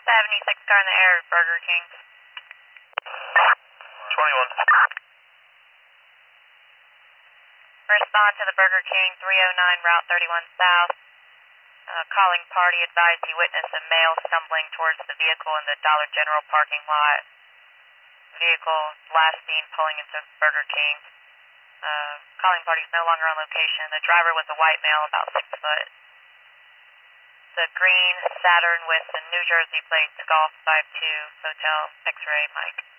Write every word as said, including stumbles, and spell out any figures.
seventy-six car in the air, Burger King. twenty-one. Respond to the Burger King, three oh nine Route thirty-one South. Uh, calling party advised he witnessed a male stumbling towards the vehicle in the Dollar General parking lot. Vehicle last seen pulling into Burger King. Uh, calling party is no longer on location. The driver was a white male, about six foot. The green Saturn with the New Jersey plates, Golf five two, Hotel X-Ray Mike.